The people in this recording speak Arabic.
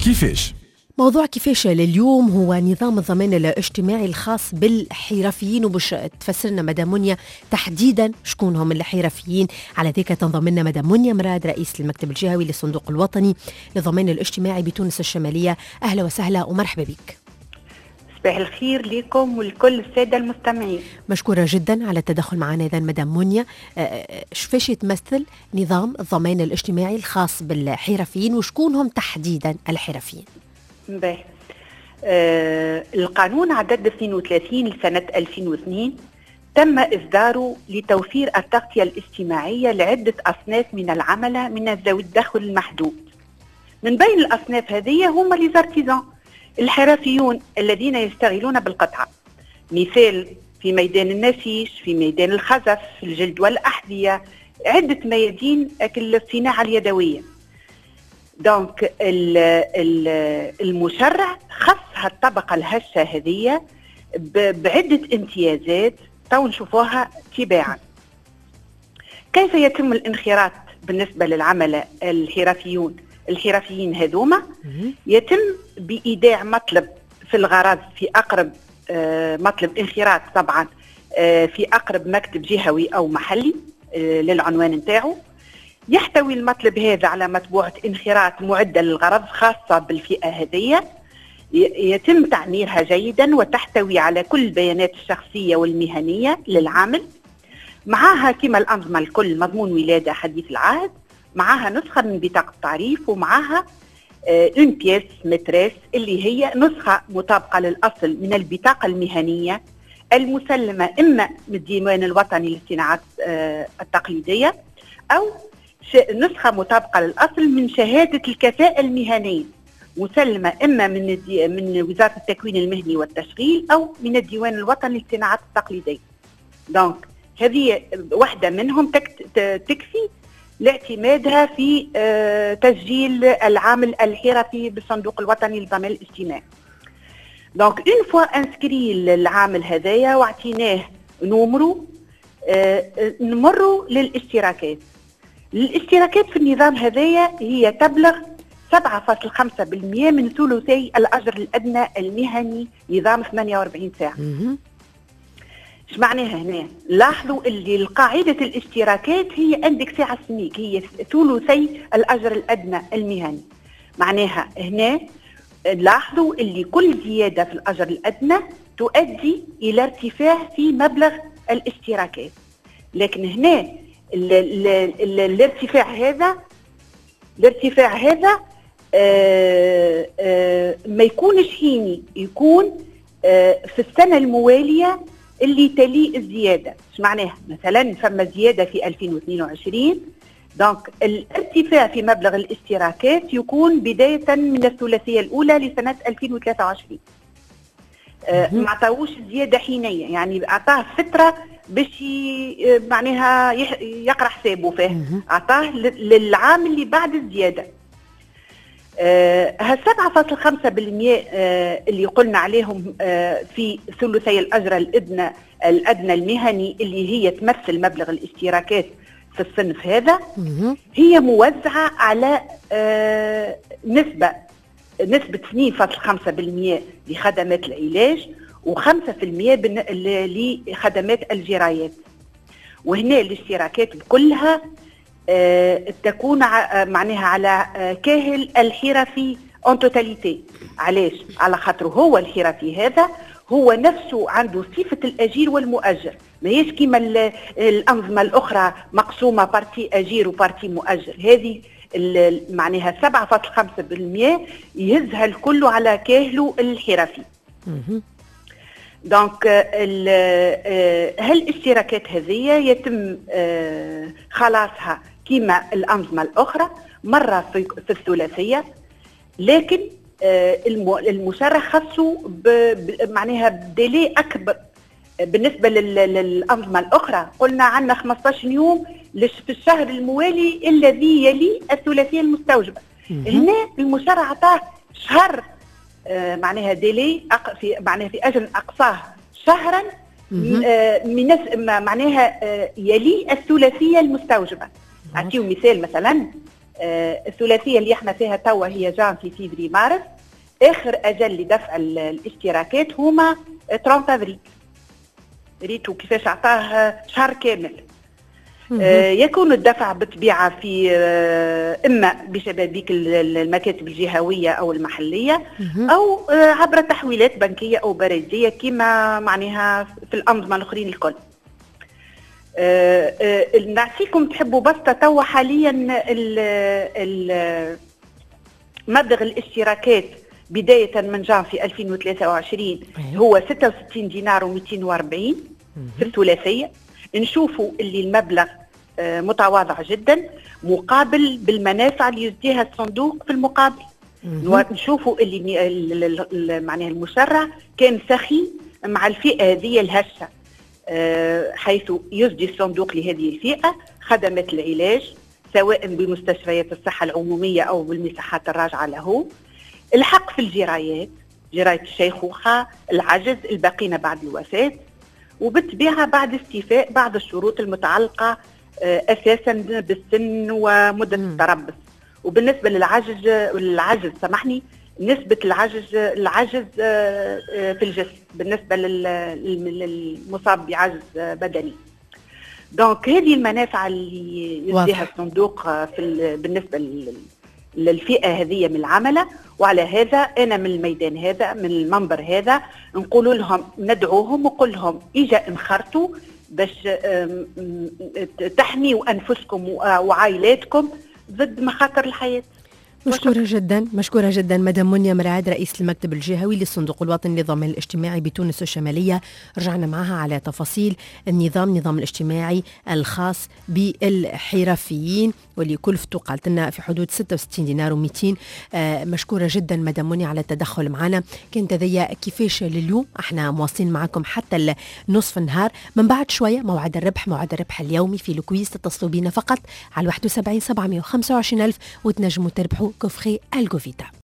كيفاش؟ موضوع كيفاش لليوم هو نظام الضمان الاجتماعي الخاص بالحرفيين، وباش تفسرنا مدام منيا تحديدا شكون هم الحرفيين. على ذيك تنضم لنا مدام منيا مراد، رئيس المكتب الجهوي للصندوق الوطني للضمان الاجتماعي بتونس الشمالية. أهلا وسهلا ومرحبا بك. صباح الخير لكم ولكل السادة المستمعين. مشكورة جدا على التدخل معنا. إذا مدام منيا، كيفاش يتمثل نظام الضمان الاجتماعي الخاص بالحرفيين وشكون هم تحديدا الحرفيين؟ باهي. القانون عدد 32 لسنة 2002 تم إصداره لتوفير التغطية الاجتماعية لعدة أصناف من العملة من ذوي الدخل المحدود. من بين الأصناف هذه هم ليزارتيزان، الحرفيون الذين يشتغلون بالقطعة، مثال في ميدان النسيج، في ميدان الخزف، في الجلد والأحذية، عدة ميادين الصناعة اليدوية. دونك المشرع خص الطبقة الهشة هذه بعدة امتيازات تو نشوفوها تباعا. كيف يتم الانخراط بالنسبة للعملة الحرفيين هذوما؟ يتم بإيداع مطلب في الغرض في أقرب مطلب انخراط طبعا في أقرب مكتب جهوي أو محلي للعنوان نتاعو. يحتوي المطلب هذا على مطبوعة انخراط معدة للغرض خاصة بالفئة هذه، يتم تعميرها جيدا وتحتوي على كل البيانات الشخصية والمهنية للعامل، معها كما الأنظمة الكل مضمون ولادة حديث العهد، معها نسخة من بطاقة التعريف، ومعها اون بيس متريس اللي هي نسخة مطابقة للأصل من البطاقة المهنية المسلمة إما من الديوان الوطني للصناعات التقليدية، أو نسخة مطابقة للأصل من شهادة الكفاءة المهنية مسلمة إما من وزارة التكوين المهني والتشغيل أو من الديوان الوطني للصناعات التقليدية. دونك هذه واحدة منهم تكفي لاعتمادها في تسجيل العامل الحرفي بالصندوق الوطني للضمان الاجتماعي. دونك اون فوا انسكري العامل هذايا واعطيناه نمرو، نمروا للاشتراكات. الاشتراكات في النظام هذايا هي تبلغ 7.5% من ثلثي الأجر الأدنى المهني نظام 48 ساعة. ايش معناها هنا؟ لاحظوا اللي القاعدة الاشتراكات هي عندك ساعة سميك، هي ثلثي الأجر الأدنى المهني. معناها هنا لاحظوا اللي كل زيادة في الأجر الأدنى تؤدي إلى ارتفاع في مبلغ الاشتراكات. لكن هنا الارتفاع هذا ما يكونش حيني، يكون في السنة الموالية اللي تلي الزيادة. ايش معناها؟ مثلا فما زيادة في 2022، دونك الارتفاع في مبلغ الاشتراكات يكون بداية من الثلاثية الأولى لسنة 2023. ما عطاوش زيادة حينية، يعني عطاه فترة باش معناها يقرأ حسابه فيه، عطاه للعام اللي بعد الزيادة. ها 7.5% اللي قلنا عليهم في ثلثي الأجر الأدنى المهني اللي هي تمثل مبلغ الاشتراكات في الصنف هذا، هي موزعة على نسبة 2.5% لخدمات العلاج و5% لخدمات الجرايات. وهنا الاشتراكات كلها تكون معناها على كاهل الحرفي اون توتاليتي. علاش؟ على خاطر هو الحرفي هذا هو نفسه عنده صفة الأجير والمؤجر، ما هيش كيما الأنظمة الأخرى مقسومة بارتي أجير وبارتي مؤجر. هذه معناها 7.5% يهزها الكل على كاهله الحرفي. دونك هالاشتراكات هذه يتم خلاصها كما الأنظمة الأخرى مرة في الثلاثية، لكن المشرع خصو معناها بديلي أكبر بالنسبة للأنظمة الأخرى. قلنا عندنا 15 يوم في الشهر الموالي الذي يلي الثلاثية المستوجبة. هنا المشرع عطاه شهر معناها ديلي معناها في أجل أقصاه شهرا معناها يلي الثلاثية المستوجبة. أعطيه مثال، مثلا الثلاثيه اللي احنا فيها توا هي جانفي فيفري مارس. اخر اجل لدفع الاشتراكات هما 30 افريل. ريتو كيفاش عطاه شهر كامل. يكون الدفع بالطبيعه في اما بشبابيك المكاتب الجهويه او المحليه او عبر تحويلات بنكيه او بريديه كما معناها في الانظمه الاخرين الكل. نعطيكم تحبوا بسطه توا حاليا مبلغ الاشتراكات بدايه من جانفي 2023 هو 66 دينار و240 في الثلاثيه. نشوفوا اللي المبلغ متواضع جدا مقابل بالمنافع اللي يزديها الصندوق في المقابل. نشوفوا اللي معناها المشرع كان سخي مع الفئه هذه الهشه، حيث يسدي الصندوق لهذه الفئه خدمات العلاج سواء بمستشفيات الصحه العموميه او بالمساحات الراجعه له، الحق في الجرايات، جرايه الشيخوخه، العجز، الباقين بعد الوفاه، وبالطبيعه بعد استيفاء بعض الشروط المتعلقه اساسا بالسن ومده التربص. وبالنسبه للعجز سامحني، نسبه العجز في الجسم بالنسبه للمصاب بعجز بدني. دونك هذه المنافع اللي يديها الصندوق بالنسبه للفئه هذه من العمله. وعلى هذا انا من الميدان هذا من المنبر هذا نقول لهم ندعوهم ونقول لهم اجا انخرطوا باش تحميوا انفسكم وعائلاتكم ضد مخاطر الحياه. مشكورة جدا مدام منيا مراد رئيس المكتب الجهوي للصندوق الوطني للضمان الاجتماعي بتونس الشمالية. رجعنا معها على تفاصيل النظام الاجتماعي الخاص بالحرفيين واللي كلفته قالت لنا في حدود 66 دينار و200. مشكورة جدا مدام منيا على التدخل معنا. كانت هذيا كيفاش لليوم، احنا مواصلين معكم حتى نصف النهار. من بعد شوية موعد الربح اليومي في لوكويز. تتصلوا بينا فقط على 71 725 ألف وتنجموا تربحوا كوفري الجوفيتا.